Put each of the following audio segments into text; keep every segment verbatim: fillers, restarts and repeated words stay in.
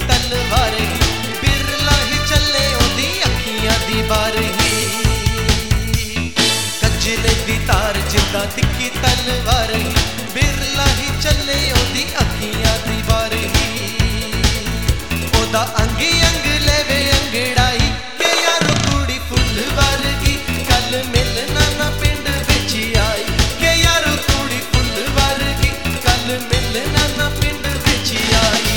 तलवार ही, बिरला ही चले ओदी अखियां दी बार ही। कजले दी तार जिदा तिखी तलवार ही, बिरला ही चले ओदी अखियां दी बार ही। ओदा अंगी अंग लेवे अंगड़ाई के यारो कुड़ी फुल वर्गी, कल मिलना ना पिंड विच आई के यारो कुड़ी फुल वर्गी, कल मिलना ना पिंड विच आई।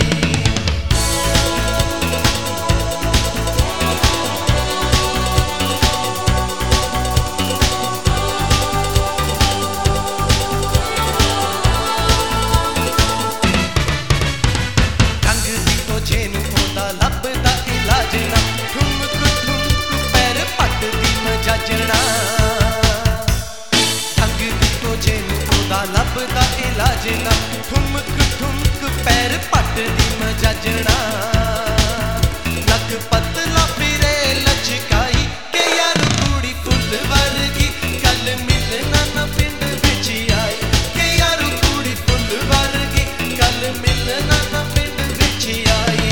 लभदा इलाज ना ठुमक ठुमक पैर पट दी मजाजना, नक पतला फिरे लचकाई के यार कुड़ी फुल वर्गी, कल मिलना ना पिंड विच आई के यार कुड़ी फुल वर्गी, कल मिलना ना पिंड विच आई।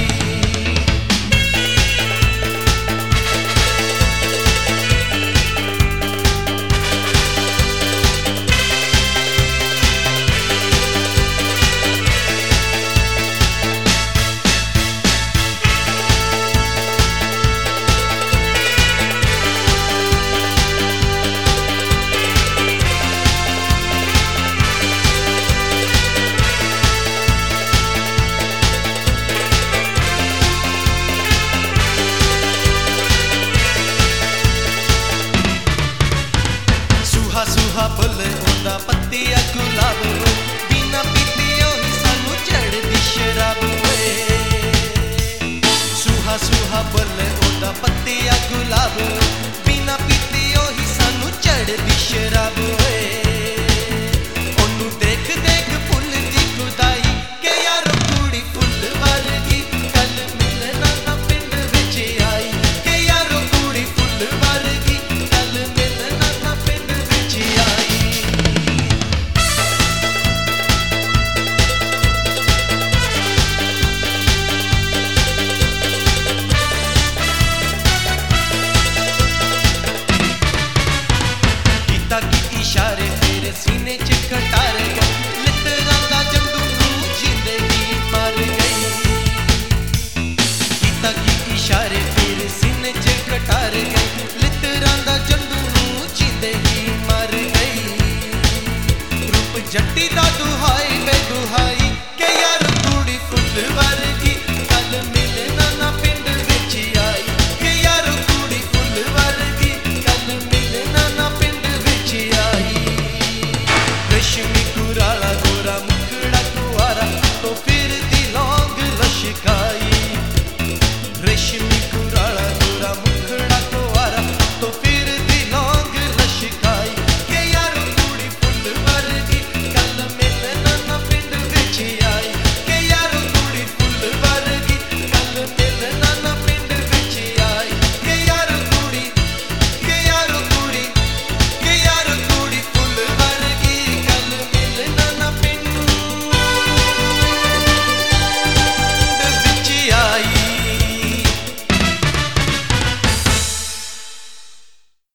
सूहा फुल ओदा पत्तिया गुलाब, बिना पीतियो ही सानू चढ़दी शराब वे। सूहा सूहा फुल ओदा पत्तिया गुलाब, बिना पीतियो ही सानू चढ़दी शराब वे। ओनू देख देख फुल दी खुदाई के यारो कुड़ी फुल वर्गी, कल मिलना ना पिंड विच आई के यारो कुड़ी फुल वर्गी, कल मिलना ना पिंड विच आई। इशारे तेरे सीने च कटार गए, लितरां दा जंदू नू जिंदगी मर गई। गीता की इशारे